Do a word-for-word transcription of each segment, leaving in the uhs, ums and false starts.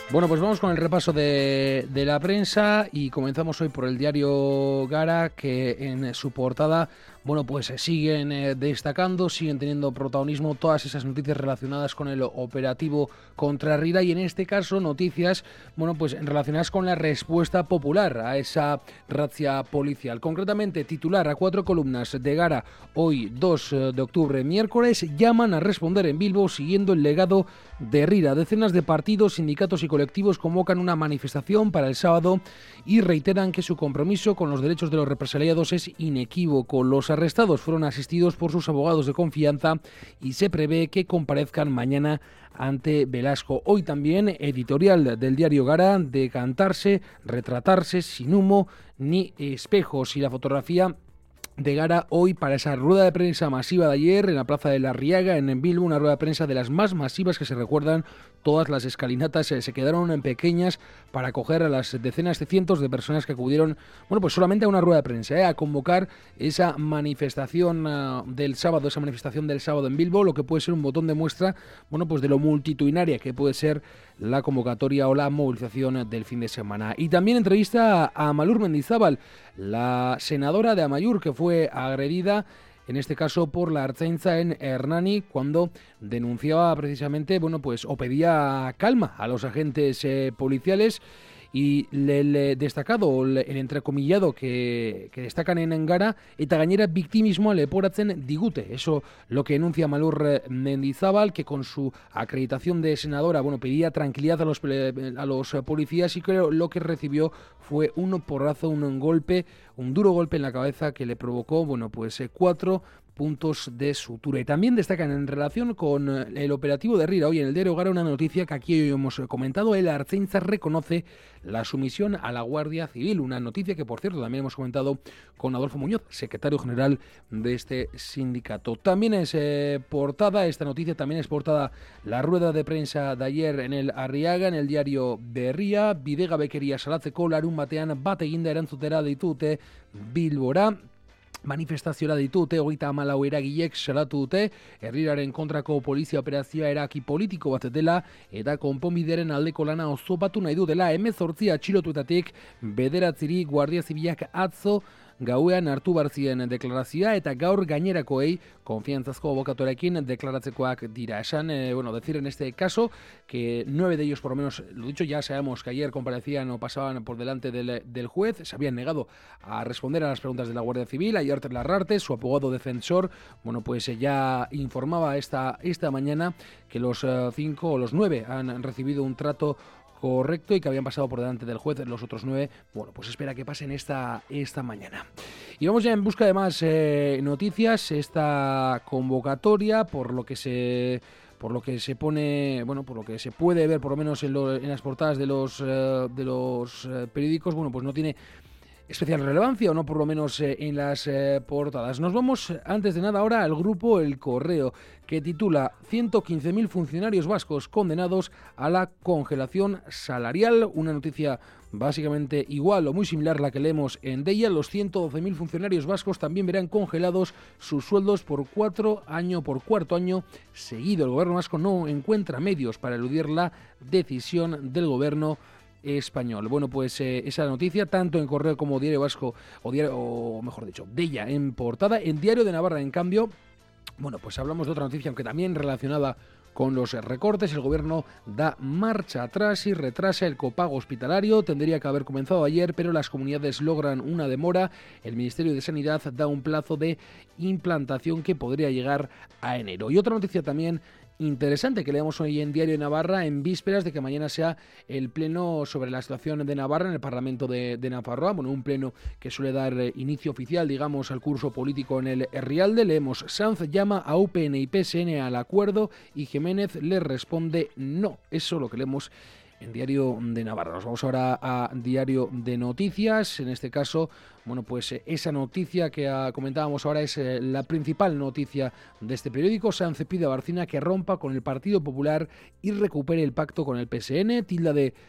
Bueno, pues vamos con el repaso de, de la prensa y comenzamos hoy por el diario Gara, que en su portada, bueno, pues siguen eh, destacando, siguen teniendo protagonismo todas esas noticias relacionadas con el operativo contra Rira y en este caso noticias, bueno, pues relacionadas con la respuesta popular a esa razzia policial. Concretamente, titular a cuatro columnas de Gara, hoy dos de octubre, miércoles, llaman a responder en Bilbo siguiendo el legado de Rira. Decenas de partidos, sindicatos y colectivos convocan una manifestación para el sábado y reiteran que su compromiso con los derechos de los represaliados es inequívoco. Los arrestados fueron asistidos por sus abogados de confianza y se prevé que comparezcan mañana ante Velasco. Hoy también editorial del diario Gara, decantarse, retratarse sin humo ni espejos, y la fotografía de Gara hoy para esa rueda de prensa masiva de ayer en la Plaza de la Riaga, en Bilbo, una rueda de prensa de las más masivas que se recuerdan. Todas las escalinatas eh, se quedaron en pequeñas para acoger a las decenas de cientos de personas que acudieron, bueno, pues solamente a una rueda de prensa, eh, a convocar esa manifestación uh, del sábado, esa manifestación del sábado en Bilbo, lo que puede ser un botón de muestra, bueno, pues de lo multitudinaria que puede ser la convocatoria o la movilización del fin de semana. Y también entrevista a Amalur Mendizábal, la senadora de Amaiur, que fue agredida en este caso por la Ertzaintza en Hernani, cuando denunciaba precisamente, bueno, pues o pedía calma a los agentes eh, policiales. Y el, el destacado, el, el entrecomillado que, que destacan en Gara, eta gainera victimismoa leporatzen digute. Eso lo que enuncia Amalur Mendizábal, que con su acreditación de senadora, bueno, pedía tranquilidad a los, a los policías, y creo lo que recibió fue un porrazo, un golpe, un duro golpe en la cabeza que le provocó, bueno, pues eh, cuatro puntos de sutura. Y también destacan en relación con el operativo de Rira, hoy en el diario Gara, una noticia que aquí hoy hemos comentado. El Ertzaintza reconoce la sumisión a la Guardia Civil, una noticia que, por cierto, también hemos comentado con Adolfo Muñoz, secretario general de este sindicato. También es eh, portada, esta noticia también es portada, la rueda de prensa de ayer en el Arriaga, en el diario Berria. Bidegabekeria salatzeko larun batean bat eginda erantzutera ditute Bilbora. Manifestazioa ditute, hogeita hamalau eragilek salatu dute, herriraren kontrako polizia operazioa eraki politiko bat dela eta konponbideren aldeko lana oztopatu nahi dutela. hemezortzi atxilotuetatik bederatziri Guardia Zibilak atzo gauean hartu barzien deklarazioa eta gaur gainerakoei konfiantzazko abokatorekin deklaratzekoak dira. Esan, eh, bueno, decir en este caso que nueve de ellos, por lo menos, lo dicho, ya sabemos que ayer comparecían o pasaban por delante del, del juez, se habían negado a responder a las preguntas de la Guardia Civil. Ayer Larrarte, su abogado defensor, bueno, pues eh, ya informaba esta, esta mañana que los eh, cinco o los nueve han recibido un trato correcto y que habían pasado por delante del juez. Los otros nueve, bueno, pues espera que pasen esta, esta mañana. Y vamos ya en busca de más eh, noticias. Esta convocatoria, por lo que se... por lo que se pone, bueno, por lo que se puede ver, por lo menos en, lo, en las portadas de los, eh, de los eh, periódicos, bueno, pues no tiene especial relevancia, o no por lo menos eh, en las eh, portadas. Nos vamos, antes de nada, ahora al grupo El Correo, que titula ciento quince mil funcionarios vascos condenados a la congelación salarial. Una noticia básicamente igual o muy similar a la que leemos en Deia. Los ciento doce mil funcionarios vascos también verán congelados sus sueldos por cuatro año por cuarto año seguido. El gobierno vasco no encuentra medios para eludir la decisión del gobierno español. Bueno, pues eh, esa noticia, tanto en Correo como Diario Vasco, o, diario, o mejor dicho, Deia en portada. En Diario de Navarra, en cambio, bueno, pues hablamos de otra noticia, aunque también relacionada con los recortes. El gobierno da marcha atrás y retrasa el copago hospitalario. Tendría que haber comenzado ayer, pero las comunidades logran una demora. El Ministerio de Sanidad da un plazo de implantación que podría llegar a enero. Y otra noticia también interesante que leemos hoy en Diario de Navarra, en vísperas de que mañana sea el pleno sobre la situación de Navarra en el Parlamento de, de Nafarroa. Bueno, un pleno que suele dar eh, inicio oficial, digamos, al curso político en el Herrialde. Leemos: Sanz llama a U P N y P S N al acuerdo y Jiménez le responde no. Eso lo que leemos en Diario de Navarra. Nos vamos ahora a Diario de Noticias. En este caso, bueno, pues esa noticia que comentábamos ahora es eh, la principal noticia de este periódico. Sanz pide a Barcina que rompa con el Partido Popular y recupere el pacto con el P S N. Tilda de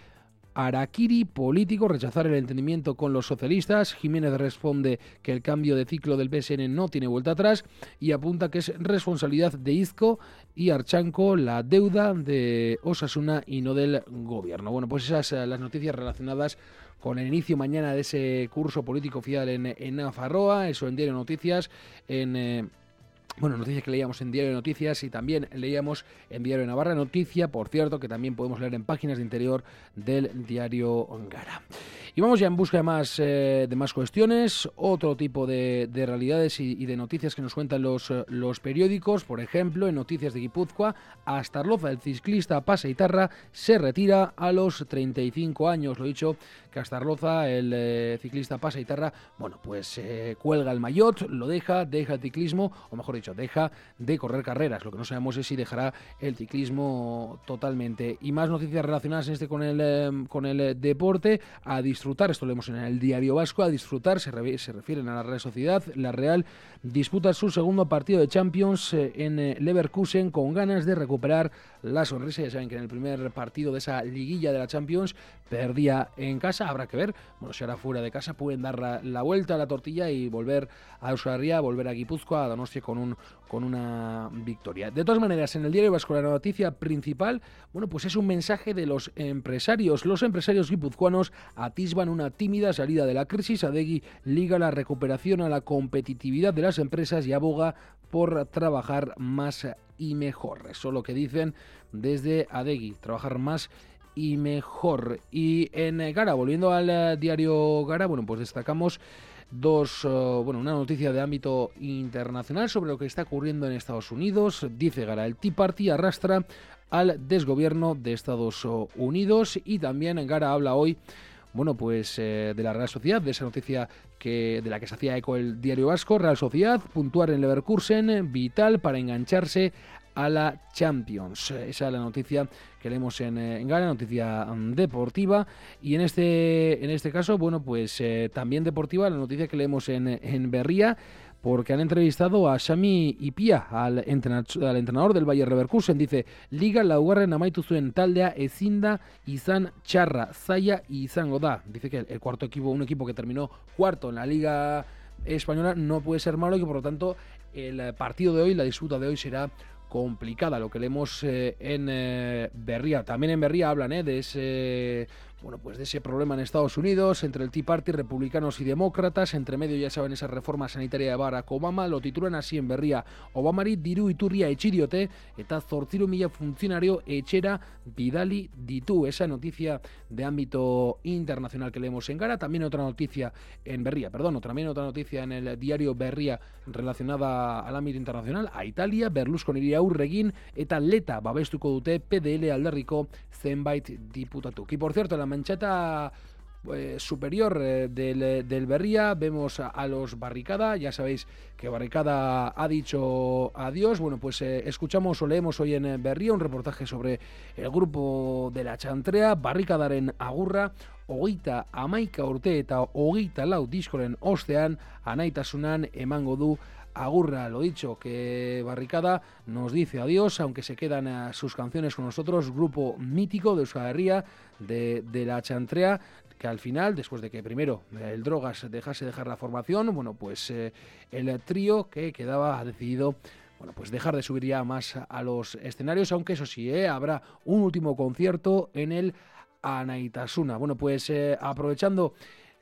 harakiri político, rechazar el entendimiento con los socialistas. Jiménez responde que el cambio de ciclo del P S N no tiene vuelta atrás y apunta que es responsabilidad de Izco y Archanco la deuda de Osasuna y no del gobierno. Bueno, pues esas son las noticias relacionadas con el inicio mañana de ese curso político oficial en, en Nafarroa, eso en Diario Noticias, en... Eh, Bueno, noticias que leíamos en Diario de Noticias y también leíamos en Diario de Navarra Noticia, por cierto, que también podemos leer en páginas de interior del Diario Gara. Y vamos ya en busca de más, eh, de más cuestiones, otro tipo de, de realidades y, y de noticias que nos cuentan los, los periódicos. Por ejemplo, en Noticias de Guipúzcoa, Astarloza, el ciclista pasaitarra, se retira a los treinta y cinco años. Lo he dicho, que Astarloza, el eh, ciclista pasaitarra, bueno, pues eh, cuelga el maillot, lo deja, deja el ciclismo, o mejor dicho, deja de correr carreras. Lo que no sabemos es si dejará el ciclismo totalmente. Y más noticias relacionadas en este con el, eh, con el eh, deporte, a disfrutar, esto lo vemos en el Diario Vasco, a disfrutar, se, re, se refieren a la Real Sociedad. La Real disputa su segundo partido de Champions eh, en eh, Leverkusen con ganas de recuperar la sonrisa. Ya saben que en el primer partido de esa liguilla de la Champions perdía en casa, habrá que ver, bueno, si ahora fuera de casa pueden dar la, la vuelta a la tortilla y volver a Euskal Herria, volver a Guipúzcoa, a Donostia con un con una victoria. De todas maneras, en el Diario Vasco la noticia principal, bueno, pues es un mensaje de los empresarios. Los empresarios guipuzcoanos atisban una tímida salida de la crisis. Adegi liga la recuperación a la competitividad de las empresas y aboga por trabajar más y mejor. Eso es lo que dicen desde Adegi, trabajar más y mejor. Y en Gara, volviendo al Diario Gara, bueno, pues destacamos Dos, uh, bueno, una noticia de ámbito internacional sobre lo que está ocurriendo en Estados Unidos. Dice Gara, el Tea Party arrastra al desgobierno de Estados Unidos. Y también Gara habla hoy, bueno, pues eh, de la Real Sociedad, de esa noticia que de la que se hacía eco el Diario Vasco. Real Sociedad, puntuar en Leverkusen, vital para engancharse a la Champions. Esa es la noticia que leemos en, en Gara, noticia deportiva. Y en este en este caso, bueno, pues eh, también deportiva, la noticia que leemos en, en Berria, porque han entrevistado a Xami Ipia, al, entrena, al entrenador del Bayer Leverkusen. Dice, Liga laugarren amaitu zuen taldea ezin da izan txarra, zaila izango da. Dice que el, el cuarto equipo, un equipo que terminó cuarto en la Liga Española, no puede ser malo y que por lo tanto el partido de hoy, la disputa de hoy será complicada, lo que leemos eh, en eh, Berria. También en Berria hablan eh, de ese bueno, pues de ese problema en Estados Unidos entre el Tea Party, republicanos y demócratas. Entre medio, ya saben, esa reforma sanitaria de Barack Obama. Lo titulan así en Berria: Obamari diru iturria etxi diote eta zortziehun mila funtzionario etxera bidali ditu. Esa noticia de ámbito internacional que leemos en Gara. También otra noticia en Berria, perdón, también otra noticia en el Diario Berria relacionada al ámbito internacional. A Italia, Berlusconi aurre egin eta leta babestuko dute P D L alderriko zenbait diputatuk. Y por cierto, la mancheta eh, superior eh, del, del Berria vemos a, a los Barricada. Ya sabéis que Barricada ha dicho adiós. Bueno, pues eh, escuchamos o leemos hoy en Berria un reportaje sobre el grupo de la Chantrea. Barricadaren agurra, hogeita hamaika urte eta hogeita lau diskoren ostean anaitasunan emango du agurra. Lo dicho, que Barricada nos dice adiós, aunque se quedan a sus canciones con nosotros. Grupo mítico de Euskal Herria, de, de la Chantrea, que al final, después de que primero el Drogas dejase dejar la formación, bueno, pues eh, el trío que quedaba ha decidido, bueno, pues dejar de subir ya más a los escenarios, aunque eso sí, eh, habrá un último concierto en el Anaitasuna. Bueno, pues eh, aprovechando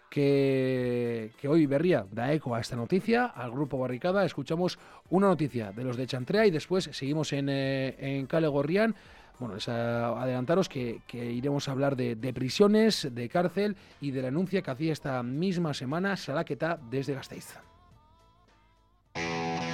Que, que hoy Berria da eco a esta noticia, al grupo Barricada, escuchamos una noticia de los de Chantrea y después seguimos en, eh, en Kale Gorrian. Bueno, es a, adelantaros que, que iremos a hablar de, de prisiones, de cárcel y de la denuncia que hacía esta misma semana Salaketa desde Gasteiz.